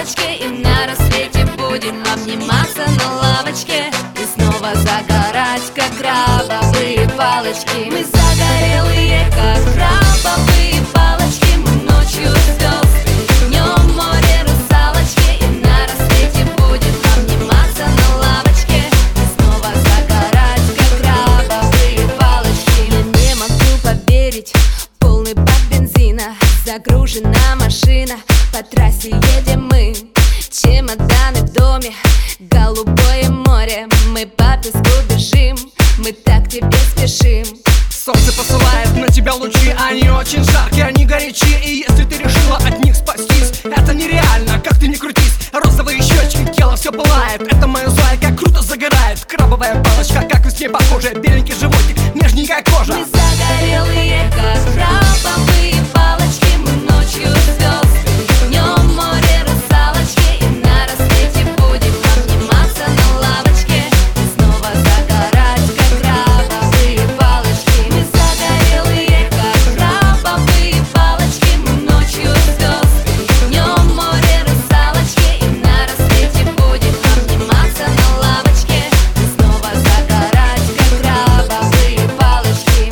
русалочки, и на рассвете будем обниматься на лавочке и снова загорать, как крабовые палочки. Мы загорелые, как крабовые палочки. Мы ночью звезды, днем море русалочки, и на рассвете будем обниматься на лавочке и снова загорать, как крабовые палочки. Я не могу поверить, полный бак бензина, загружена машина, по трассе едем мы, чемоданы в доме, голубое море. Мы по песку бежим, мы так к тебе спешим. Солнце посылает на тебя лучи, они очень жаркие, они горячие. И если ты решила от них спастись, это нереально, как ты ни крутись. Розовые щечки, тело все пылает, это моя зайка круто загорает. Крабовая палочка, как и с ней похожая, беленький животик, нежненькая кожа. Мы загорелые, как крабовые палочки. Мы ночью звезды, днем море русалочки, и на рассвете будем обниматься на лавочке и снова загорать, как крабовые палочки. Мы загорелые, как крабовые палочки. Мы ночью звезды, днем море русалочки, и на рассвете будем обниматься на лавочке и снова загорать, как крабовые палочки.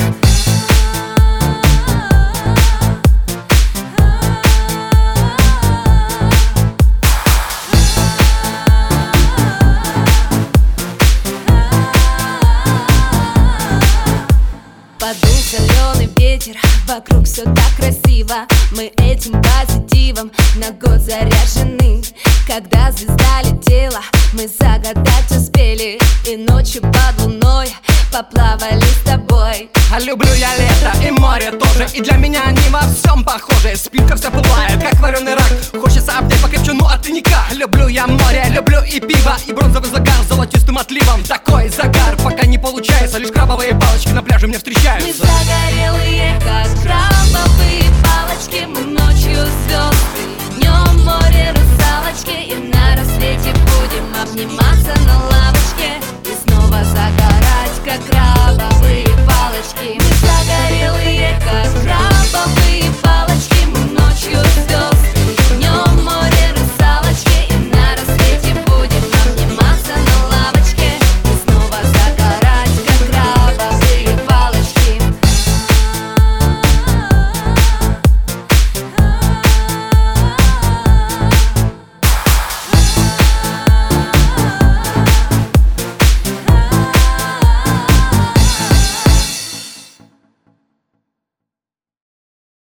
Подул соленый ветер, вокруг все так красиво. Мы этим позитивом на год заряжены. Когда звезда летела, мы загадать успели, и ночью под луной поплавали с тобой. А люблю я лето и море тоже, и для меня они во всем похожи. Спинка вся пылает, как вареный рак, хочется обнять покрепче, ну а ты никак. Люблю я море, люблю и пиво, и бронзовый загар с золотистым отливом. Такой загар пока не получается, лишь крабовые палочки на пляже мне встречаются. Мы загорелые, как крабовые палочки. Мы ночью звезды, днем море русалочки, и на рассвете будем обниматься на лавочке